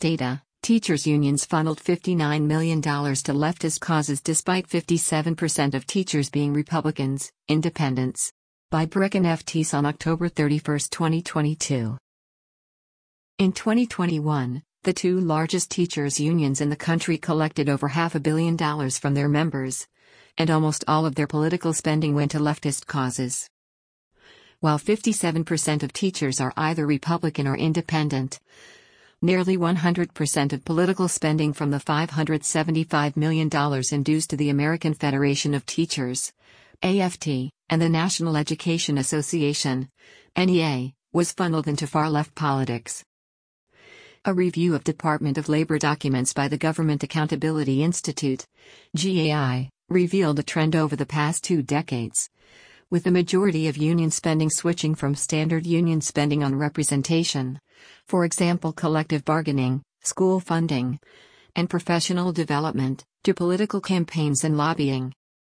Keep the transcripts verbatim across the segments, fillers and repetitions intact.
data, teachers' unions funneled fifty-nine million dollars to leftist causes despite fifty-seven percent of teachers being Republicans, independents. By Brecken F. Teese on October thirty-first, twenty twenty-two. In twenty twenty-one, the two largest teachers' unions in the country collected over half a billion dollars from their members, and almost all of their political spending went to leftist causes. While fifty-seven percent of teachers are either Republican or independent, nearly one hundred percent of political spending from the five hundred seventy-five million dollars induced to the American Federation of Teachers, A F T, and the National Education Association, N E A, was funneled into far-left politics. A review of Department of Labor documents by the Government Accountability Institute, G A I, revealed a trend over the past two decades, with the majority of union spending switching from standard union spending on representation, for example collective bargaining, school funding, and professional development, to political campaigns and lobbying.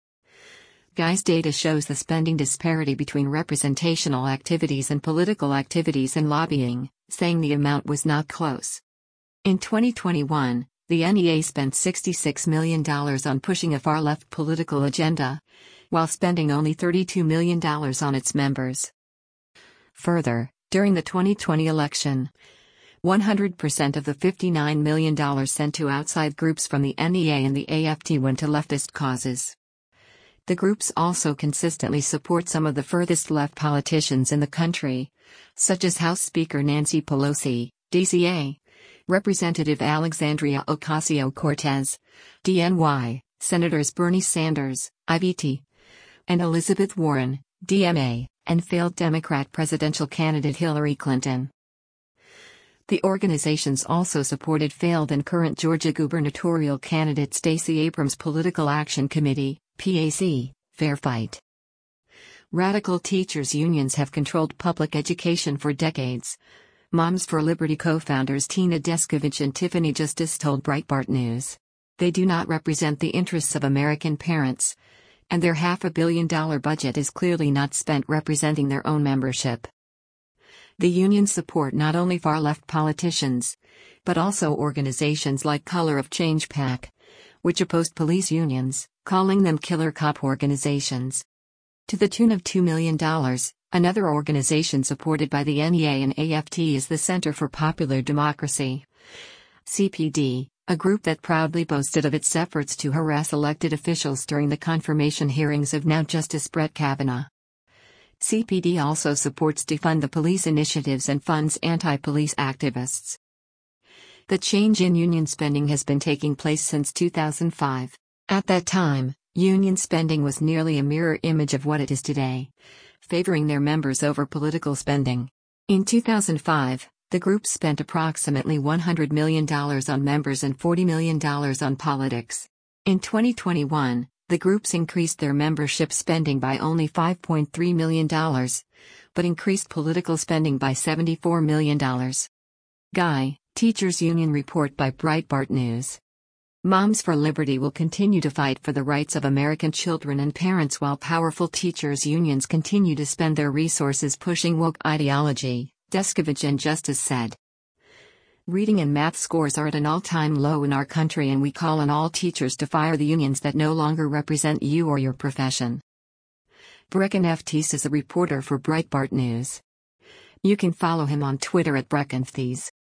G A I's data shows the spending disparity between representational activities and political activities and lobbying, saying the amount was not close. In twenty twenty-one, the N E A spent sixty-six million dollars on pushing a far-left political agenda, while spending only thirty-two million dollars on its members. Further, during the twenty twenty election, one hundred percent of the fifty-nine million dollars sent to outside groups from the N E A and the A F T went to leftist causes. The groups also consistently support some of the furthest left politicians in the country, such as House Speaker Nancy Pelosi, D C A, Representative Alexandria Ocasio-Cortez, D N Y, Senators Bernie Sanders, I V T, and Elizabeth Warren, D M A, and failed Democrat presidential candidate Hillary Clinton. The organizations also supported failed and current Georgia gubernatorial candidate Stacey Abrams' Political Action Committee, P A C, Fair Fight. Radical teachers' unions have controlled public education for decades. Moms for Liberty co-founders Tina Descovich and Tiffany Justice told Breitbart News. They do not represent the interests of American parents, and their half a billion dollar budget is clearly not spent representing their own membership. The unions support not only far-left politicians, but also organizations like Color of Change PAC, which opposed police unions, calling them killer cop organizations. To the tune of two million dollars, another organization supported by the N E A and A F T is the Center for Popular Democracy, C P D, a group that proudly boasted of its efforts to harass elected officials during the confirmation hearings of now Justice Brett Kavanaugh. C P D also supports Defund the Police initiatives and funds anti-police activists. The change in union spending has been taking place since two thousand five. At that time, union spending was nearly a mirror image of what it is today, favoring their members over political spending. In two thousand five, the group spent approximately one hundred million dollars on members and forty million dollars on politics. In twenty twenty-one, the groups increased their membership spending by only five point three million dollars, but increased political spending by seventy-four million dollars. G A I, Teachers Union Report by Breitbart News. Moms for Liberty will continue to fight for the rights of American children and parents while powerful teachers' unions continue to spend their resources pushing woke ideology, Descovich and Justice said. Reading and math scores are at an all-time low in our country, and we call on all teachers to fire the unions that no longer represent you or your profession. Brecken F. Teese is a reporter for Breitbart News. You can follow him on Twitter at Brecken F. Teese.